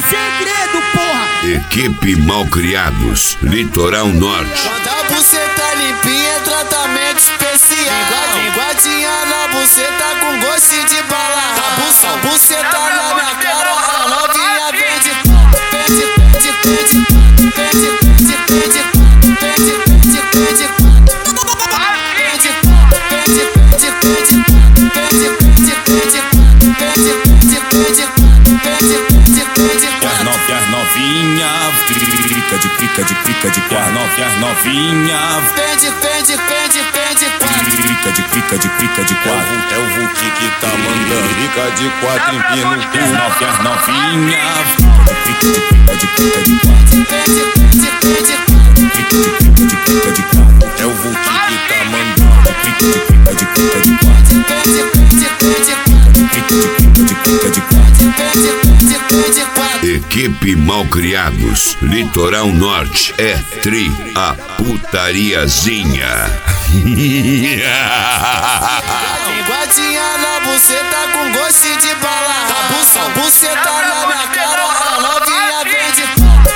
segredo, porra. Equipe Malcriados, Litoral Norte. Quando a buceta limpinha é tratamento especial. Linguadinha na buceta com gosto de bala. A buceta na minha cara, a novinha vende. As novinha, fica de quatro. As novinha, fica de quatro. É o Hulk que tá mandando, fica de quatro, empina o cu. As novinha, fica de quatro. É o Hulk que tá mandando, fica de quatro. Equipe Malcriados, Litoral Norte. É a putariazinha. Linguadinha na buceta com gosto de bala. A buceta na minha cara, a novinha vende.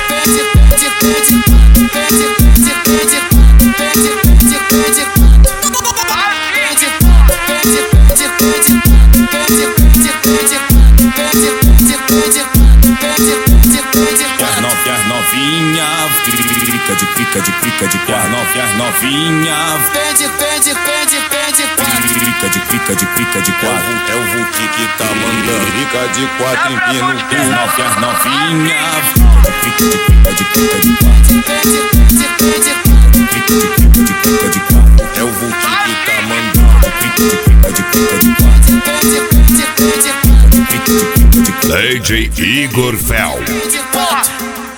As novinha, fica de quatro. As novinha, fica de quatro. É o Hulk que tá mandando, fica de quatro, empina o cu. As novinha, fica de quatro. É o Hulk que tá mandando, fica de quatro. DJ Igor Fel.